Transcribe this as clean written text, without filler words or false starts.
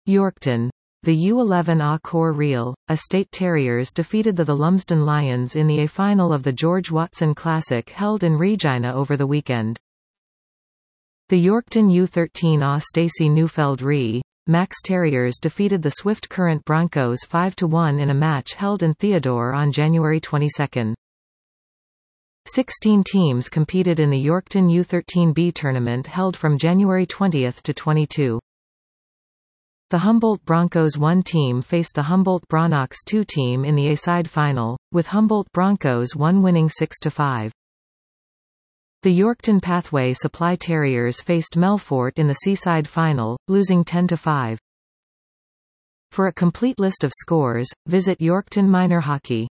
Yorkton. The U11 Corps Real Estate Terriers defeated the Lumsden Lions in the A final of the George Watson Classic held in Regina over the weekend. The Yorkton U13 Stacey Neufeld Re. Max Terriers defeated the Swift Current Broncos 5-1 in a match held in Theodore on January 22. 16 teams competed in the Yorkton U13B tournament held from January 20 to 22. The Humboldt Broncos 1 team faced the Humboldt Bronx 2 team in the A-side final, with Humboldt Broncos 1 winning 6-5. The Yorkton Pathway Supply Terriers faced Melfort in the Seaside final, losing 10-5. For a complete list of scores, visit Yorkton Minor Hockey.